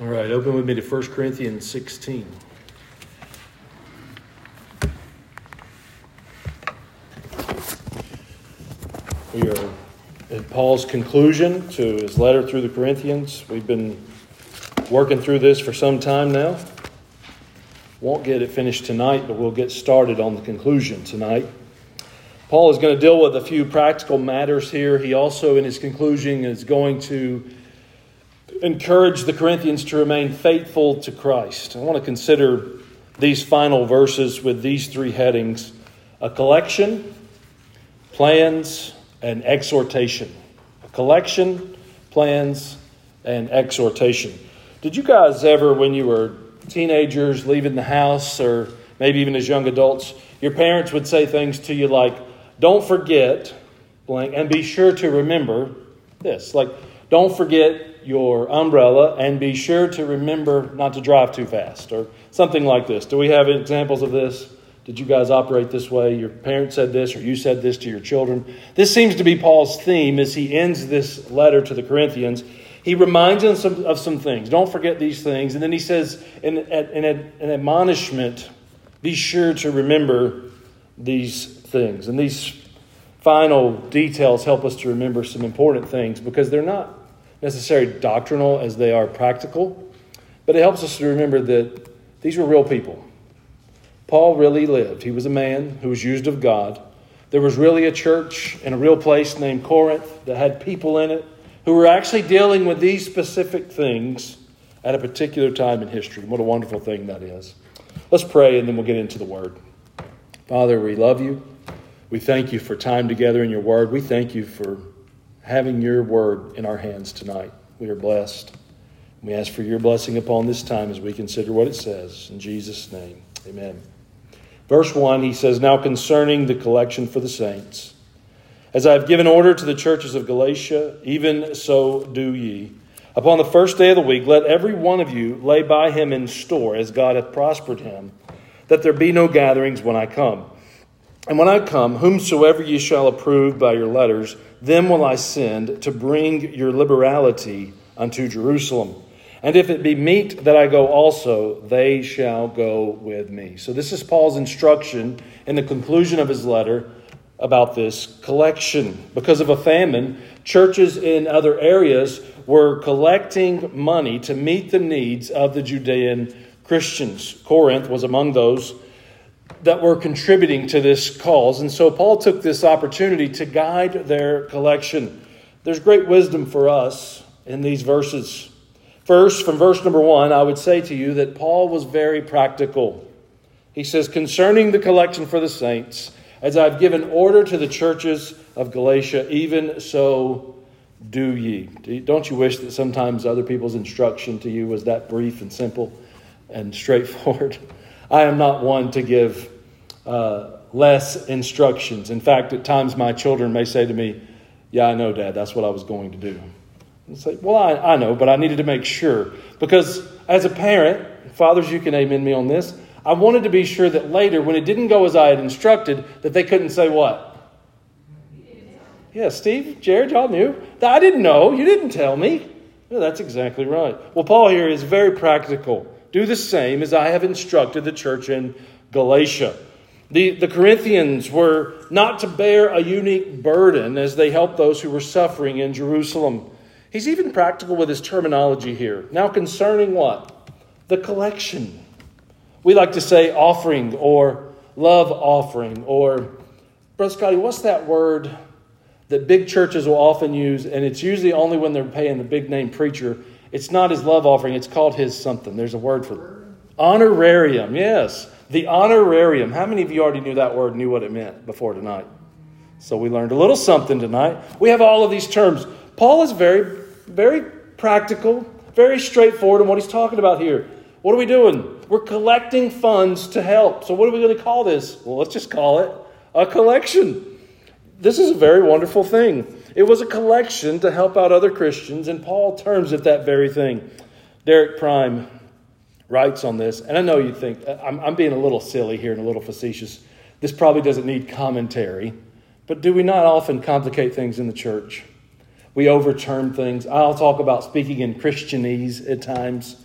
All right, open with me to 1 Corinthians 16. We are at Paul's conclusion to his letter through the Corinthians. We've been working through this for some time now. Won't get it finished tonight, but we'll get started on the conclusion tonight. Paul is going to deal with a few practical matters here. He also, in his conclusion, is going to encourage the Corinthians to remain faithful to Christ. I want to consider these final verses with these three headings: a collection, plans, and exhortation. A collection, plans, and exhortation. Did you guys ever, when you were teenagers leaving the house, or maybe even as young adults, your parents would say things to you like, "Don't forget blank, and be sure to remember this." Like, don't forget your umbrella and be sure to remember not to drive too fast, or something like this. Do we have examples of this? Did you guys operate this way? Your parents said this, or you said this to your children? This seems to be Paul's theme as he ends this letter to the Corinthians. He reminds them of some things. Don't forget these things. And then he says, in an admonishment, be sure to remember these things. And these final details help us to remember some important things, because they're not necessarily doctrinal as they are practical. But it helps us to remember that these were real people. Paul really lived. He was a man who was used of God. There was really a church in a real place named Corinth that had people in it who were actually dealing with these specific things at a particular time in history. What a wonderful thing that is. Let's pray, and then we'll get into the Word. Father, we love you. We thank you for time together in your Word. We thank you for having your Word in our hands tonight. We are blessed. We ask for your blessing upon this time as we consider what it says. In Jesus' name, amen. Verse 1, he says, "Now concerning the collection for the saints, as I have given order to the churches of Galatia, even so do ye. Upon the first day of the week, let every one of you lay by him in store, as God hath prospered him, that there be no gatherings when I come. And when I come, whomsoever ye shall approve by your letters, them will I send to bring your liberality unto Jerusalem. And if it be meet that I go also, they shall go with me." So this is Paul's instruction in the conclusion of his letter about this collection. Because of a famine, churches in other areas were collecting money to meet the needs of the Judean Christians. Corinth was among those that were contributing to this cause. And so Paul took this opportunity to guide their collection. There's great wisdom for us in these verses. First, from verse number 1, I would say to you that Paul was very practical. He says, "Concerning the collection for the saints, as I've given order to the churches of Galatia, even so do ye." Don't you wish that sometimes other people's instruction to you was that brief and simple and straightforward? I am not one to give less instructions. In fact, at times my children may say to me, "Yeah, I know, Dad, that's what I was going to do." And say, "Well, I know, but I needed to make sure." Because as a parent, fathers, you can amen me on this, I wanted to be sure that later, when it didn't go as I had instructed, that they couldn't say what? "Yeah, Steve, Jared, y'all knew. I didn't know. You didn't tell me." Yeah, that's exactly right. Well, Paul here is very practical. Do the same as I have instructed the church in Galatia. The Corinthians were not to bear a unique burden as they helped those who were suffering in Jerusalem. He's even practical with his terminology here. Now concerning what? The collection. We like to say offering or love offering, or, Brother Scotty, what's that word that big churches will often use? And it's usually only when they're paying the big name preacher. It's not his love offering. It's called his something. There's a word for it. Honorarium. Yes. The honorarium. How many of you already knew that word, knew what it meant before tonight? So we learned a little something tonight. We have all of these terms. Paul is very, very practical, very straightforward in what he's talking about here. What are we doing? We're collecting funds to help. So what are we going to call this? Well, let's just call it a collection. This is a very wonderful thing. It was a collection to help out other Christians, and Paul terms it that very thing. Derek Prime writes on this, and I know you think, I'm being a little silly here and a little facetious. This probably doesn't need commentary, but do we not often complicate things in the church? We overturn things. I'll talk about speaking in Christianese at times.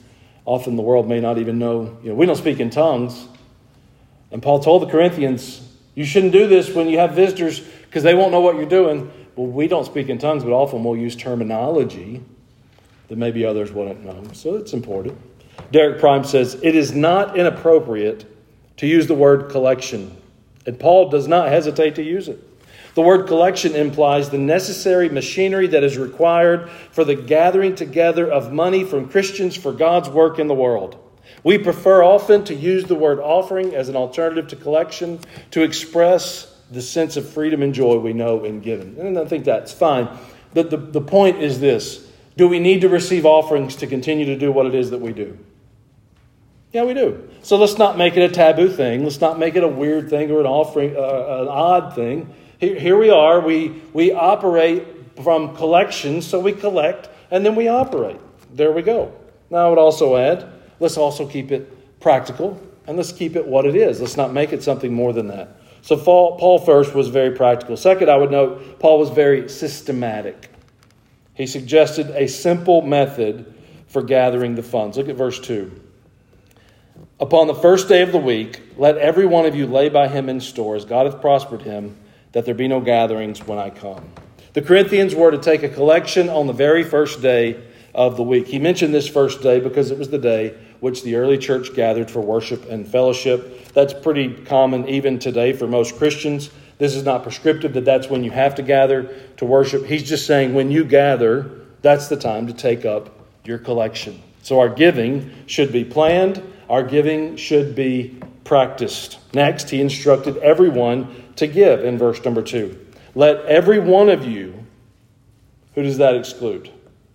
Often the world may not even know, we don't speak in tongues. And Paul told the Corinthians, you shouldn't do this when you have visitors because they won't know what you're doing. Well, we don't speak in tongues, but often we'll use terminology that maybe others wouldn't know. So it's important. Derek Prime says, it is not inappropriate to use the word collection. And Paul does not hesitate to use it. The word collection implies the necessary machinery that is required for the gathering together of money from Christians for God's work in the world. We prefer often to use the word offering as an alternative to collection to express the sense of freedom and joy we know in giving. And I think that's fine. But the point is this. Do we need to receive offerings to continue to do what it is that we do? Yeah, we do. So let's not make it a taboo thing. Let's not make it a weird thing or an offering, an odd thing. Here we are. We operate from collection, so we collect and then we operate. There we go. Now I would also add, let's also keep it practical and let's keep it what it is. Let's not make it something more than that. So Paul first was very practical. Second, I would note, Paul was very systematic. He suggested a simple method for gathering the funds. Look at verse 2. Upon the first day of the week, let every one of you lay by him in store, as God hath prospered him, that there be no gatherings when I come. The Corinthians were to take a collection on the very first day of the week. He mentioned this first day because it was the day which the early church gathered for worship and fellowship. That's pretty common even today for most Christians. This is not prescriptive that that's when you have to gather to worship. He's just saying when you gather, that's the time to take up your collection. So our giving should be planned. Our giving should be practiced. Next, he instructed everyone to give in verse number 2. Let every one of you, who does that exclude?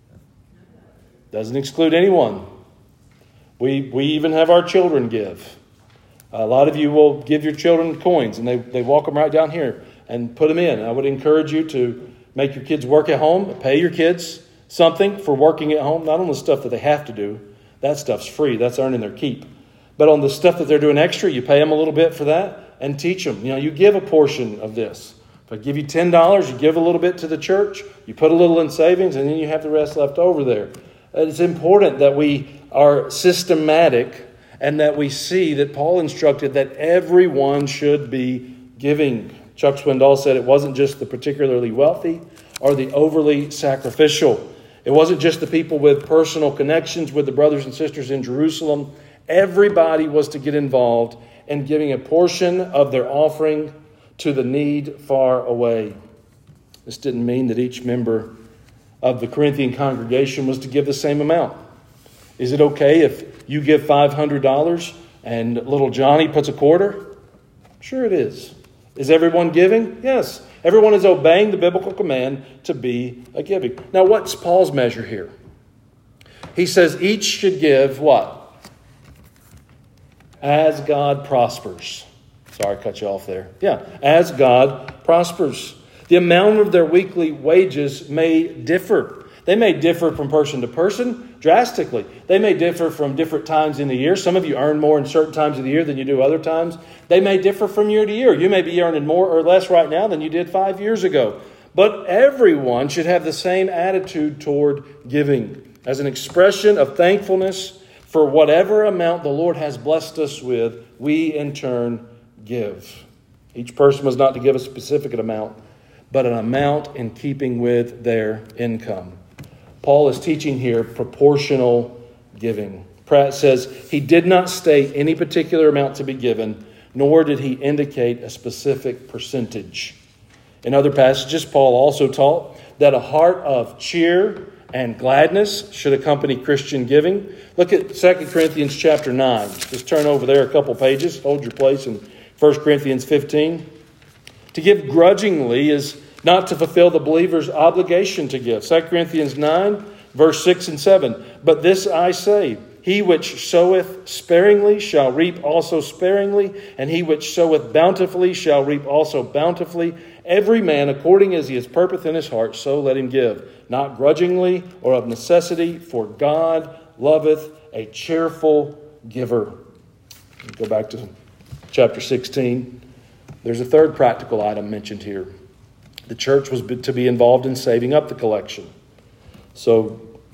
Doesn't exclude anyone. We even have our children give. A lot of you will give your children coins and they walk them right down here and put them in. I would encourage you to make your kids work at home, pay your kids something for working at home, not on the stuff that they have to do. That stuff's free. That's earning their keep. But on the stuff that they're doing extra, you pay them a little bit for that and teach them. You give a portion of this. If I give you $10, you give a little bit to the church, you put a little in savings, and then you have the rest left over there. It's important that we are systematic and that we see that Paul instructed that everyone should be giving. Chuck Swindoll said it wasn't just the particularly wealthy or the overly sacrificial. It wasn't just the people with personal connections with the brothers and sisters in Jerusalem. Everybody was to get involved in giving a portion of their offering to the need far away. This didn't mean that each member of the Corinthian congregation was to give the same amount. Is it okay if you give $500 and little Johnny puts a quarter? Sure it is. Is everyone giving? Yes. Everyone is obeying the biblical command to be a giving. Now, what's Paul's measure here? He says each should give what? As God prospers. Sorry, I cut you off there. Yeah, as God prospers. The amount of their weekly wages may differ. They may differ from person to person drastically. They may differ from different times in the year. Some of you earn more in certain times of the year than you do other times. They may differ from year to year. You may be earning more or less right now than you did 5 years ago. But everyone should have the same attitude toward giving as an expression of thankfulness for whatever amount the Lord has blessed us with. We in turn give. Each person was not to give a specific amount, but an amount in keeping with their income. Paul is teaching here proportional giving. Pratt says he did not state any particular amount to be given, nor did he indicate a specific percentage. In other passages, Paul also taught that a heart of cheer and gladness should accompany Christian giving. Look at 2 Corinthians chapter 9. Just turn over there a couple pages. Hold your place in 1 Corinthians 15. To give grudgingly is not to fulfill the believer's obligation to give. 2 Corinthians 9, verse 6 and 7. But this I say, he which soweth sparingly shall reap also sparingly, and he which soweth bountifully shall reap also bountifully. Every man according as he has purposed in his heart, so let him give, not grudgingly or of necessity, for God loveth a cheerful giver. Go back to chapter 16. There's a third practical item mentioned here. The church was to be involved in saving up the collection. So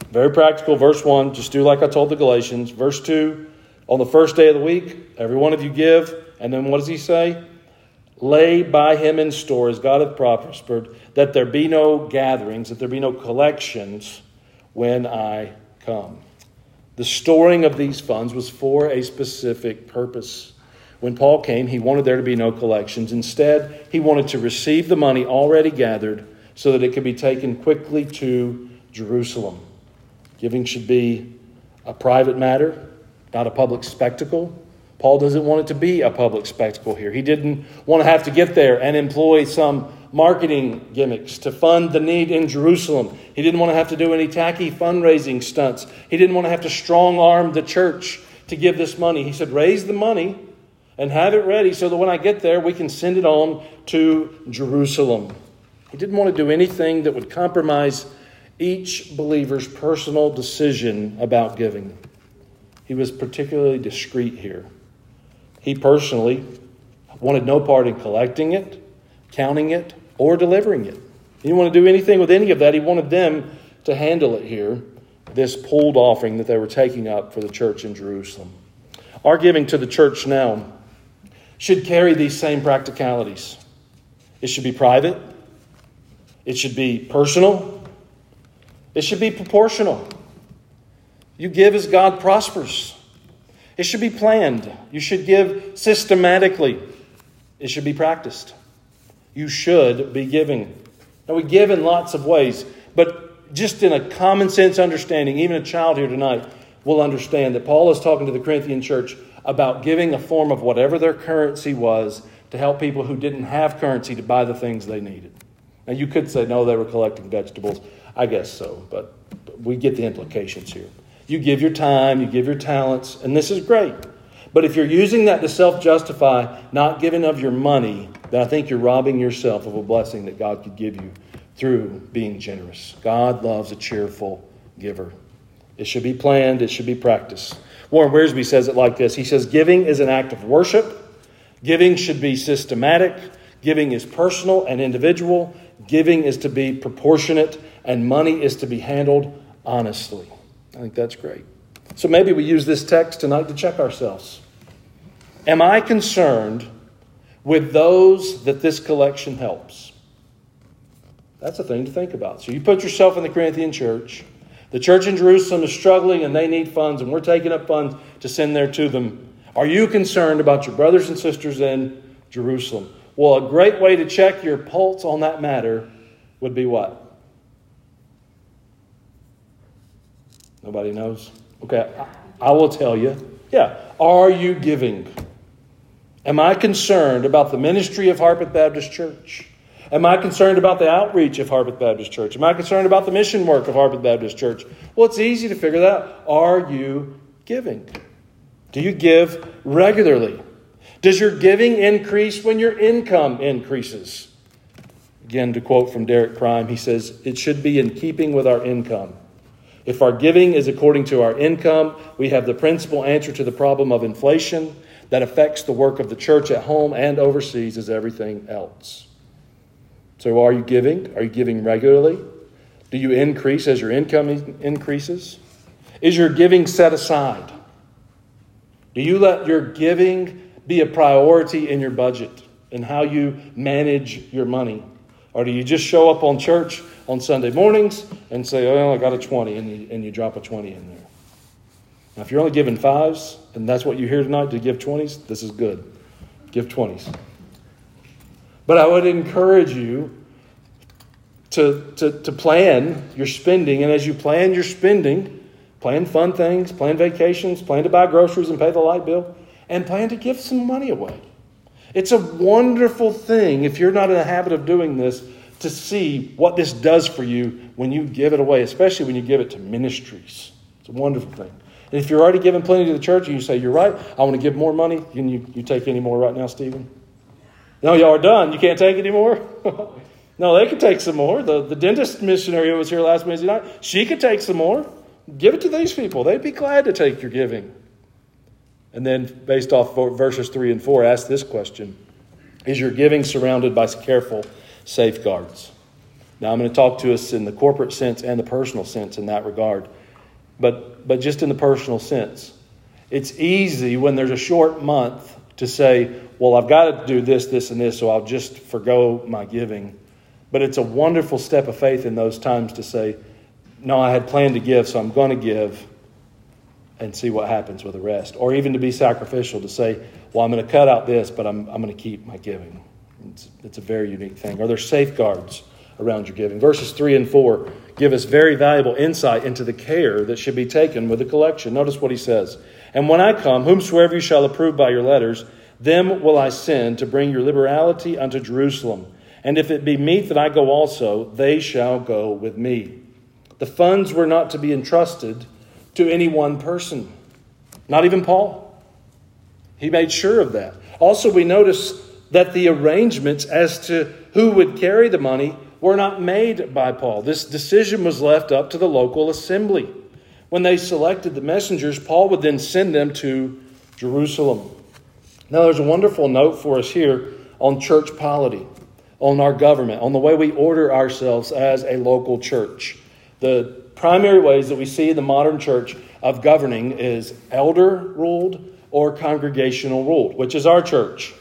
Very practical. Verse 1, just do like I told the Galatians. Verse 2, on the first day of the week, every one of you give. And then what does he say? Lay by him in store, as God hath prospered, that there be no gatherings, that there be no collections when I come. The storing of these funds was for a specific purpose. When Paul came, he wanted there to be no collections. Instead, he wanted to receive the money already gathered so that it could be taken quickly to Jerusalem. Giving should be a private matter, not a public spectacle. Paul doesn't want it to be a public spectacle here. He didn't want to have to get there and employ some marketing gimmicks to fund the need in Jerusalem. He didn't want to have to do any tacky fundraising stunts. He didn't want to have to strong-arm the church to give this money. He said, raise the money and have it ready so that when I get there, we can send it on to Jerusalem. He didn't want to do anything that would compromise each believer's personal decision about giving. He was particularly discreet here. He personally wanted no part in collecting it, counting it, or delivering it. He didn't want to do anything with any of that. He wanted them to handle it here, this pooled offering that they were taking up for the church in Jerusalem. Our giving to the church now should carry these same practicalities. It should be private. It should be personal. It should be proportional. You give as God prospers. It should be planned. You should give systematically. It should be practiced. You should be giving. Now, we give in lots of ways, but just in a common sense understanding, even a child here tonight will understand that Paul is talking to the Corinthian church about giving a form of whatever their currency was to help people who didn't have currency to buy the things they needed. Now, you could say, no, they were collecting vegetables. I guess so, but we get the implications here. You give your time, you give your talents, and this is great. But if you're using that to self-justify not giving of your money, then I think you're robbing yourself of a blessing that God could give you through being generous. God loves a cheerful giver. It should be planned. It should be practiced. Warren Wiersbe says it like this. He says, giving is an act of worship. Giving should be systematic. Giving is personal and individual. Giving is to be proportionate. And money is to be handled honestly. I think that's great. So maybe we use this text tonight to check ourselves. Am I concerned with those that this collection helps? That's a thing to think about. So you put yourself in the Corinthian church. The church in Jerusalem is struggling and they need funds, and we're taking up funds to send there to them. Are you concerned about your brothers and sisters in Jerusalem? Well, a great way to check your pulse on that matter would be what? Nobody knows? Okay, I will tell you. Yeah. Are you giving? Am I concerned about the ministry of Harpeth Baptist Church? Am I concerned about the outreach of Harpeth Baptist Church? Am I concerned about the mission work of Harpeth Baptist Church? Well, it's easy to figure that out. Are you giving? Do you give regularly? Does your giving increase when your income increases? Again, to quote from Derek Prime, he says, it should be in keeping with our income. If our giving is according to our income, we have the principal answer to the problem of inflation that affects the work of the church at home and overseas as everything else. So are you giving? Are you giving regularly? Do you increase as your income increases? Is your giving set aside? Do you let your giving be a priority in your budget and how you manage your money? Or do you just show up on church on Sunday mornings and say, oh, I got a 20, and you drop a 20 in there? Now, if you're only giving 5s, and that's what you hear tonight, to give 20s, this is good. Give 20s. But I would encourage you to plan your spending. And as you plan your spending, plan fun things, plan vacations, plan to buy groceries and pay the light bill, and plan to give some money away. It's a wonderful thing, if you're not in the habit of doing this, to see what this does for you when you give it away, especially when you give it to ministries. It's a wonderful thing. And if you're already giving plenty to the church and you say, you're right, I want to give more money, can you take any more right now, Stephen? No, y'all are done. You can't take any more? No, they could take some more. The dentist missionary who was here last Wednesday night, she could take some more. Give it to these people. They'd be glad to take your giving. And then, based off verses 3 and 4, ask this question. Is your giving surrounded by careful safeguards? Now, I'm going to talk to us in the corporate sense and the personal sense in that regard. but just in the personal sense. It's easy when there's a short month to say, well, I've got to do this, this, and this, so I'll just forgo my giving. But it's a wonderful step of faith in those times to say, no, I had planned to give, so I'm going to give and see what happens with the rest. Or even to be sacrificial, to say, well, I'm going to cut out this, but I'm going to keep my giving. It's a very unique thing. Are there safeguards around your giving? Verses 3 and 4 give us very valuable insight into the care that should be taken with the collection. Notice what he says. And when I come, whomsoever you shall approve by your letters, them will I send to bring your liberality unto Jerusalem. And if it be meet that I go also, they shall go with me. The funds were not to be entrusted to any one person, not even Paul. He made sure of that. Also, we notice that the arrangements as to who would carry the money were not made by Paul. This decision was left up to the local assembly. When they selected the messengers, Paul would then send them to Jerusalem. Now, there's a wonderful note for us here on church polity, on our government, on the way we order ourselves as a local church. The primary ways that we see in the modern church of governing is elder-ruled or congregational-ruled. Which is our church?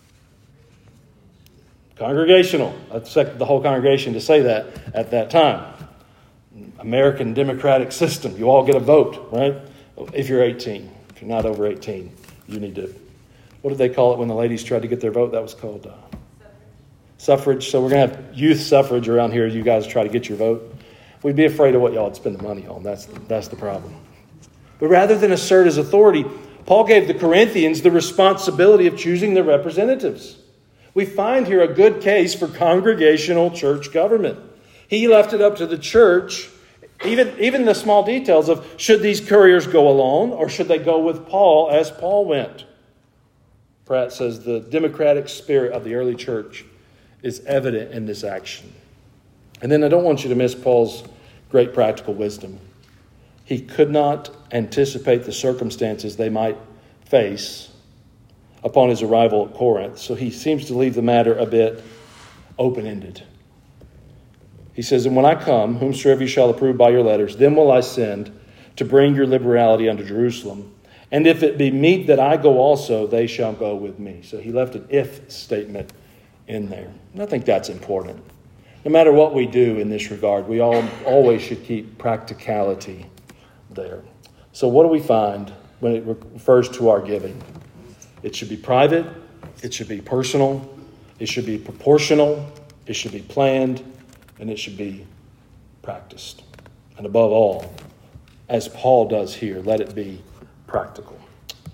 Congregational. I expected the whole congregation to say that at that time. American democratic system. You all get a vote, right? If you're 18. If you're not over 18, you need to... What did they call it when the ladies tried to get their vote? That was called suffrage. So we're going to have youth suffrage around here as you guys try to get your vote. We'd be afraid of what y'all would spend the money on. That's the problem. But rather than assert his authority, Paul gave the Corinthians the responsibility of choosing their representatives. We find here a good case for congregational church government. He left it up to the church, even the small details of should these couriers go alone or should they go with Paul as Paul went. Pratt says the democratic spirit of the early church is evident in this action. And then I don't want you to miss Paul's great practical wisdom. He could not anticipate the circumstances they might face upon his arrival at Corinth. So he seems to leave the matter a bit open-ended. He says, and when I come, whomsoever you shall approve by your letters, them will I send to bring your liberality unto Jerusalem. And if it be meet that I go also, they shall go with me. So he left an if statement in there. And I think that's important. No matter what we do in this regard, we always should keep practicality there. So what do we find when it refers to our giving? It should be private. It should be personal. It should be proportional. It should be planned. And it should be practiced. And above all, as Paul does here, let it be practical.